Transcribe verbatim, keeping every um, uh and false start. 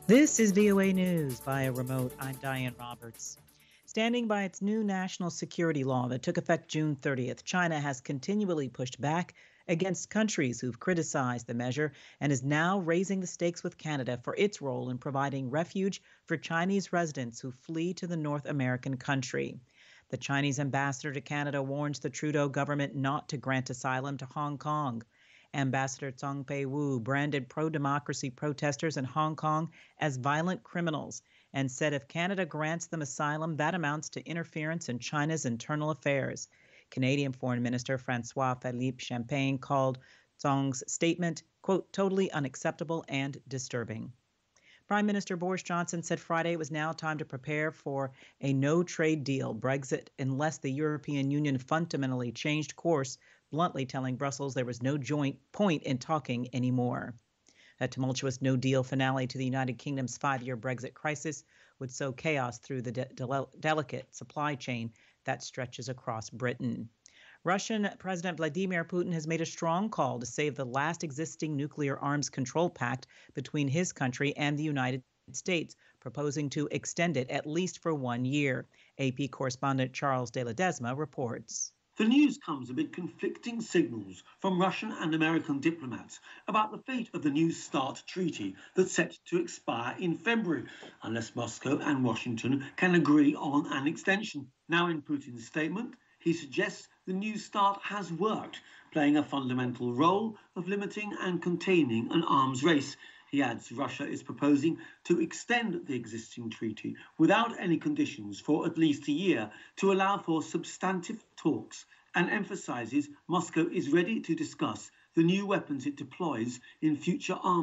This is V O A News via remote. I'm Diane Roberts. Standing by its new national security law that took effect June thirtieth, China has continually pushed back against countries who've criticized the measure and is now raising the stakes with Canada for its role in providing refuge for Chinese residents who flee to the North American country. The Chinese ambassador to Canada warns the Trudeau government not to grant asylum to Hong Kong. Ambassador Tsong Pei-Wu branded pro-democracy protesters in Hong Kong as violent criminals and said if Canada grants them asylum, that amounts to interference in China's internal affairs. Canadian Foreign Minister François-Philippe Champagne called Tsong's statement, quote, totally unacceptable and disturbing. Prime Minister Boris Johnson said Friday it was now time to prepare for a no-trade deal, Brexit, unless the European Union fundamentally changed course, bluntly telling Brussels there was no joint point in talking anymore. A tumultuous no-deal finale to the United Kingdom's five-year Brexit crisis would sow chaos through the de- de- delicate supply chain that stretches across Britain. Russian President Vladimir Putin has made a strong call to save the last existing nuclear arms control pact between his country and the United States, proposing to extend it at least for one year. A P correspondent Charles de Ledesma reports. The news comes amid conflicting signals from Russian and American diplomats about the fate of the New START treaty that's set to expire in February, unless Moscow and Washington can agree on an extension. Now, in Putin's statement, he suggests the New START has worked, playing a fundamental role of limiting and containing an arms race. He adds Russia is proposing to extend the existing treaty without any conditions for at least a year to allow for substantive talks, and emphasizes Moscow is ready to discuss the new weapons it deploys in future arms